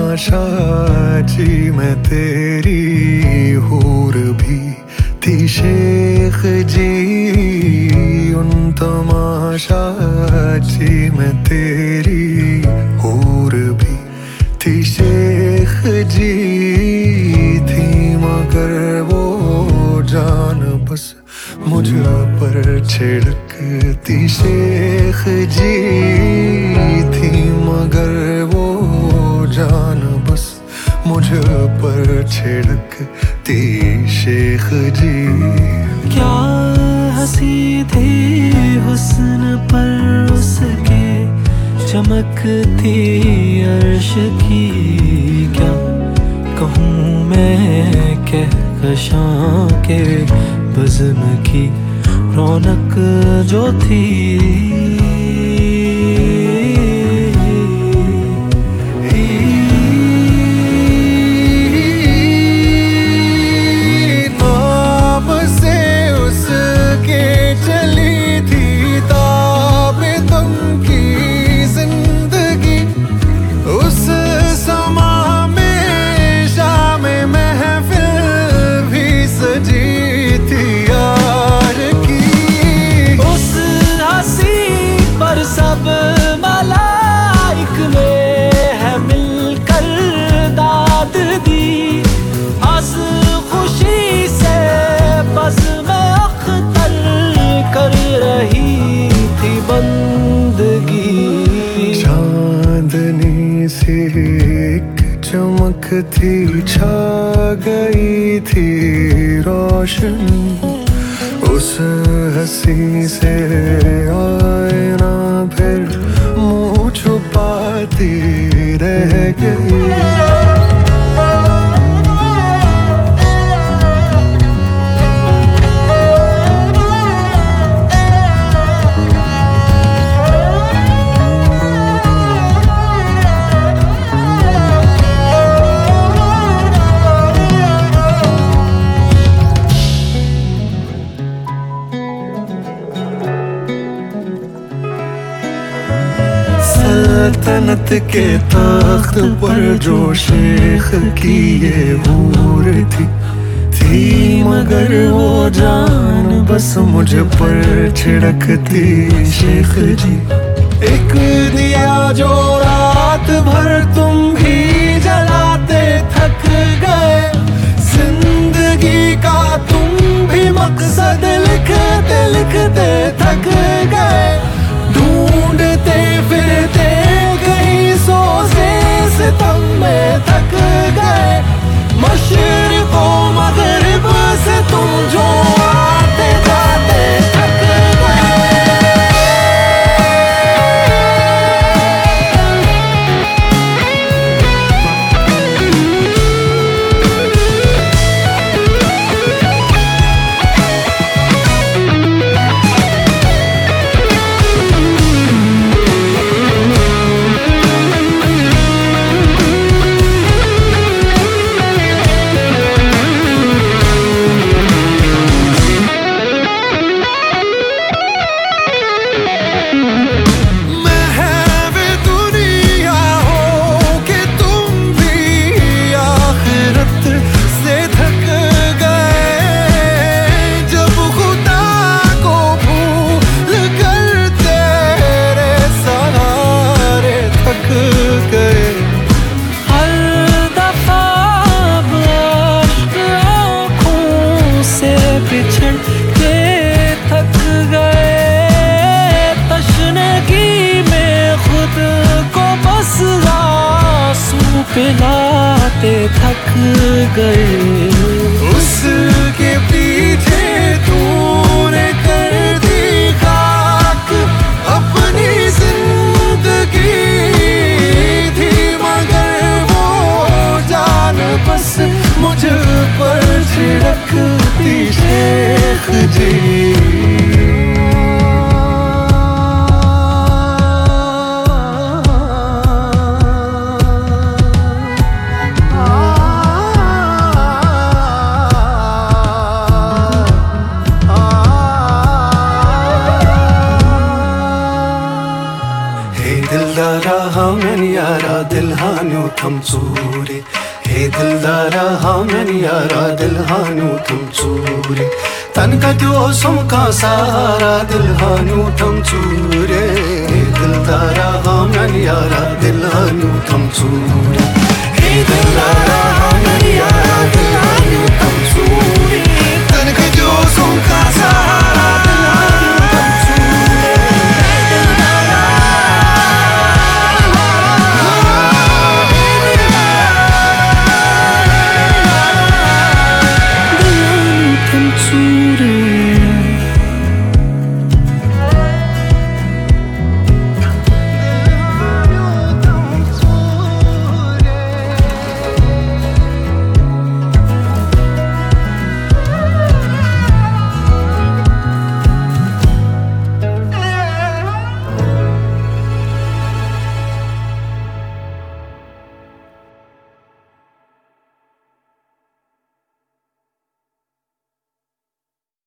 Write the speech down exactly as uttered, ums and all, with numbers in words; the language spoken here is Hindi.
तमाशा जी मैं तेरी हूर भी थी शेख जी, उन तमाशा जी मैं तेरी हूर भी थी शेख जी थी, मगर वो जान बस मुझ पर छिड़कती शेख जी थी, मगर वो जान बस मुझ पर छिड़कती शेख जी। क्या हंसी थी हुस्न पर उसके, चमकती अर्श की, क्या कहूँ मैं कहकशां के बज़्म की रौनक जो थी। सब मलाइक ने है मिलकर दाद दी, हंस खुशी से बज़्म अख्तर कर रही थी बंदगी। चांदनी सी एक चमक थी छा गई थी रोशनी, उस हंसी से आए ना फिर मुँह छुपाती रह गई। सल्तनत के तख्त पर जो शेख की ये हूर थी थी, मगर वो जान बस मुझ पर छिड़कती शेख जी। एक दिया जो रात भर तुम भी जलाते थक गए, जिंदगी का तुम भी मकसद लिखते लिखते थक गए, ढूंढते फिरते कहीं सोचे सितम में थक गए, मशरिक़ व मग़रिब से तुम जो आते जाते थक पिलाते थक गए। उसके पीछे तूने कर दी खाक अपनी जिंदगी थी, मगर वो जान बस मुझ पर छिड़कती शेख जी। दिलदारा हाँ मैन यारा दिल हानू थम चूरे हे दिलदारा हाँ मैन यारा दिल हानू थम चूरे तन का त्यो सुमका सारा दिल हानू थम चूरे हे दिलदारा हाँ मैन यारा दिल हानू थम चूरे